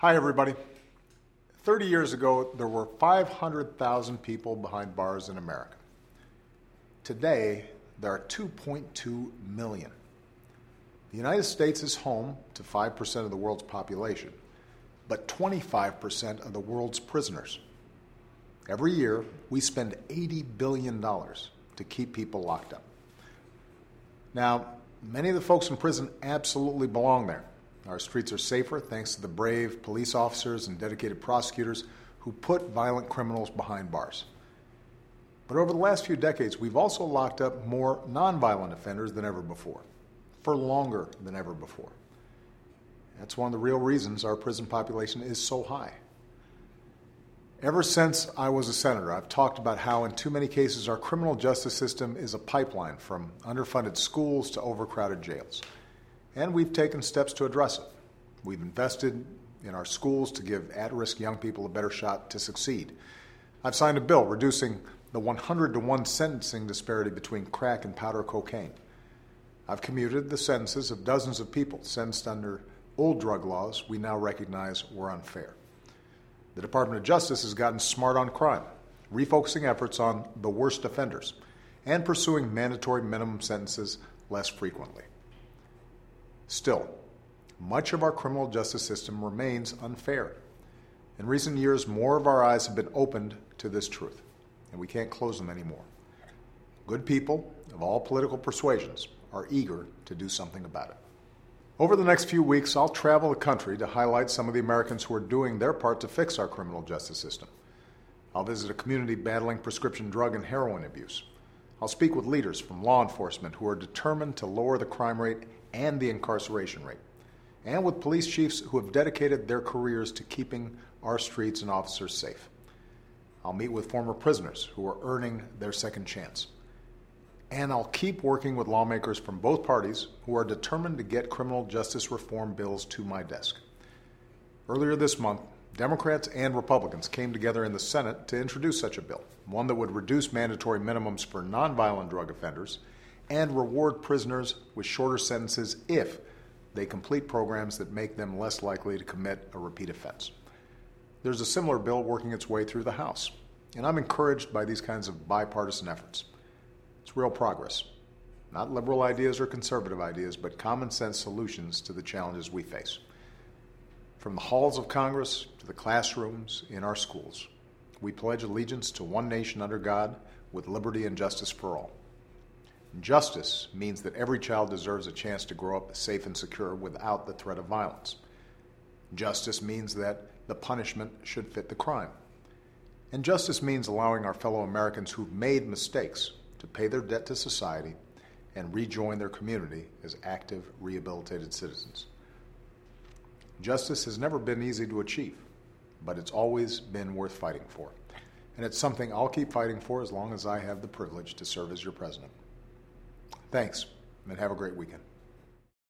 Hi, everybody. 30 years ago, there were 500,000 people behind bars in America. Today, there are 2.2 million. The United States is home to 5% of the world's population, but 25% of the world's prisoners. Every year, we spend $80 billion to keep people locked up. Now, many of the folks in prison absolutely belong there. Our streets are safer thanks to the brave police officers and dedicated prosecutors who put violent criminals behind bars. But over the last few decades, we've also locked up more nonviolent offenders than ever before, for longer than ever before. That's one of the real reasons our prison population is so high. Ever since I was a senator, I've talked about how in too many cases our criminal justice system is a pipeline from underfunded schools to overcrowded jails. And we've taken steps to address it. We've invested in our schools to give at-risk young people a better shot to succeed. I've signed a bill reducing the 100-to-1 sentencing disparity between crack and powder cocaine. I've commuted the sentences of dozens of people sentenced under old drug laws we now recognize were unfair. The Department of Justice has gotten smart on crime, refocusing efforts on the worst offenders and pursuing mandatory minimum sentences less frequently. Still, much of our criminal justice system remains unfair. In recent years, more of our eyes have been opened to this truth, and we can't close them anymore. Good people of all political persuasions are eager to do something about it. Over the next few weeks, I'll travel the country to highlight some of the Americans who are doing their part to fix our criminal justice system. I'll visit a community battling prescription drug and heroin abuse. I'll speak with leaders from law enforcement who are determined to lower the crime rate and the incarceration rate, and with police chiefs who have dedicated their careers to keeping our streets and officers safe. I'll meet with former prisoners who are earning their second chance. And I'll keep working with lawmakers from both parties who are determined to get criminal justice reform bills to my desk. Earlier this month, Democrats and Republicans came together in the Senate to introduce such a bill, one that would reduce mandatory minimums for nonviolent drug offenders and reward prisoners with shorter sentences if they complete programs that make them less likely to commit a repeat offense. There's a similar bill working its way through the House, and I'm encouraged by these kinds of bipartisan efforts. It's real progress. Not liberal ideas or conservative ideas, but common sense solutions to the challenges we face. From the halls of Congress to the classrooms in our schools, we pledge allegiance to one nation under God with liberty and justice for all. Justice means that every child deserves a chance to grow up safe and secure without the threat of violence. Justice means that the punishment should fit the crime. And justice means allowing our fellow Americans who've made mistakes to pay their debt to society and rejoin their community as active, rehabilitated citizens. Justice has never been easy to achieve, but it's always been worth fighting for. And it's something I'll keep fighting for as long as I have the privilege to serve as your president. Thanks, and have a great weekend.